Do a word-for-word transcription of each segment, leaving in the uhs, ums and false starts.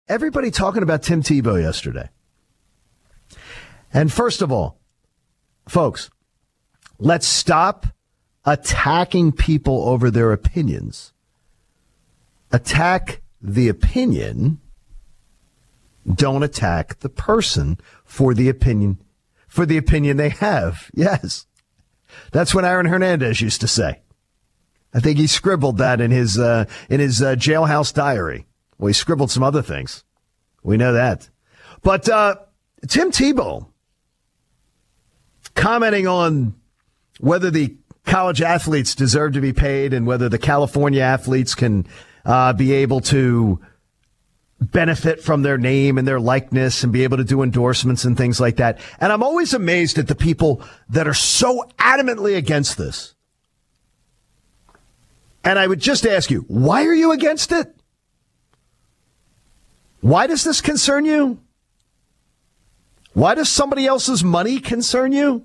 everybody talking about Tim Tebow yesterday. And first of all, folks, let's stop attacking people over their opinions. Attack the opinion. Don't attack the person for the opinion, for the opinion they have. Yes. That's what Aaron Hernandez used to say. I think he scribbled that in his, uh, in his, uh, jailhouse diary. Well, he scribbled some other things. We know that. But, uh, Tim Tebow commenting on whether the college athletes deserve to be paid and whether the California athletes can, uh, be able to benefit from their name and their likeness and be able to do endorsements and things like that. And I'm always amazed at the people that are so adamantly against this. And I would just ask you, why are you against it? Why does this concern you? Why does somebody else's money concern you?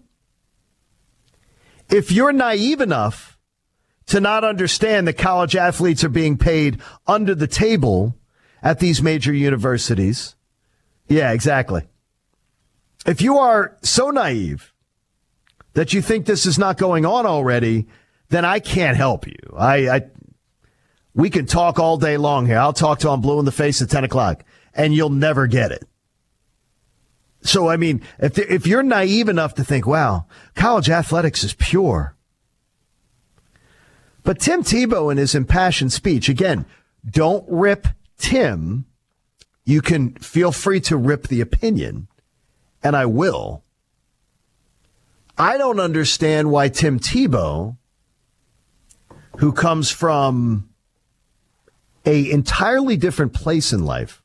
If you're naive enough to not understand that college athletes are being paid under the table at these major universities. Yeah, exactly. If you are so naive that you think this is not going on already, then I can't help you. I, I we can talk all day long here. I'll talk till I'm blue in the face at ten o'clock, and you'll never get it. So, I mean, if if you're naive enough to think, wow, college athletics is pure. But Tim Tebow in his impassioned speech, again, don't rip Tim. You can feel free to rip the opinion, and I will. I don't understand why Tim Tebow, who comes from a entirely different place in life,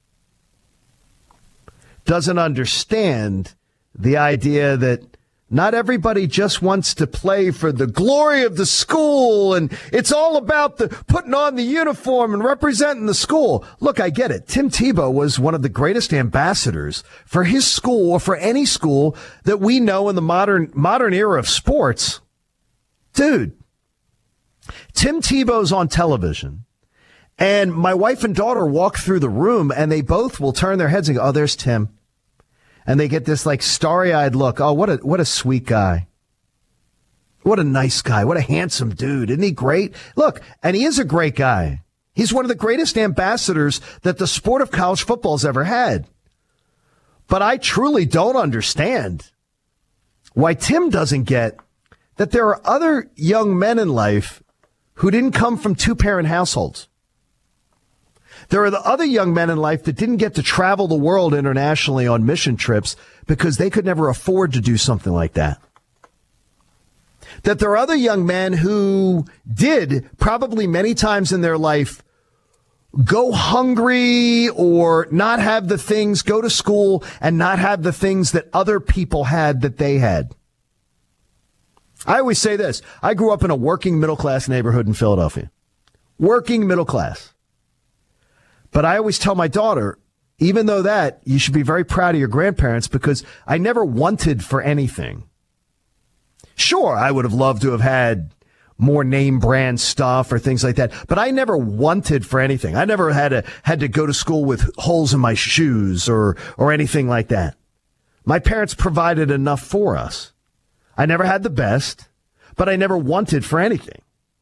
doesn't understand the idea that not everybody just wants to play for the glory of the school, and it's all about the putting on the uniform and representing the school. Look, I get it. Tim Tebow was one of the greatest ambassadors for his school or for any school that we know in the modern modern era of sports. Dude, Tim Tebow's on television, and my wife and daughter walk through the room, and they both will turn their heads and go, oh, there's Tim. And they get this like starry-eyed look. Oh, what a what a sweet guy. What a nice guy. What a handsome dude. Isn't he great? Look, and he is a great guy. He's one of the greatest ambassadors that the sport of college football's ever had. But I truly don't understand why Tim doesn't get that there are other young men in life who didn't come from two-parent households. There are the other young men in life that didn't get to travel the world internationally on mission trips because they could never afford to do something like that. That there are other young men who did, probably many times in their life, go hungry or not have the things, go to school and not have the things that other people had that they had. I always say this. I grew up in a working middle-class neighborhood in Philadelphia. Working middle class. But I always tell my daughter, even though that, you should be very proud of your grandparents because I never wanted for anything. Sure, I would have loved to have had more name brand stuff or things like that, but I never wanted for anything. I never had to, had to go to school with holes in my shoes or, or anything like that. My parents provided enough for us. I never had the best, but I never wanted for anything.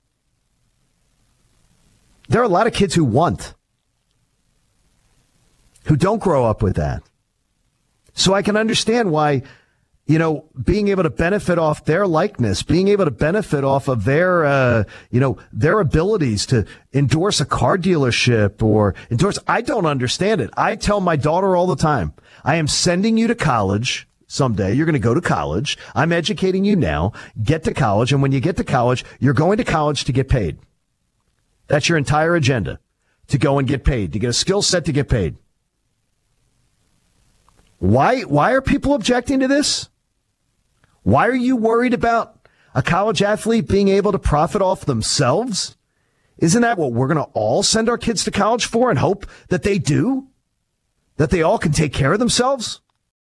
There are a lot of kids who want, who don't grow up with that. So I can understand why, you know, being able to benefit off their likeness, being able to benefit off of their, uh, you know, their abilities to endorse a car dealership or endorse. I don't understand it. I tell my daughter all the time, I am sending you to college someday. You're going to go to college. I'm educating you now. Get to college. And when you get to college, you're going to college to get paid. That's your entire agenda, to go and get paid, to get a skill set to get paid. Why, why are people objecting to this? Why are you worried about a college athlete being able to profit off themselves? Isn't that what we're going to all send our kids to college for and hope that they do? That they all can take care of themselves?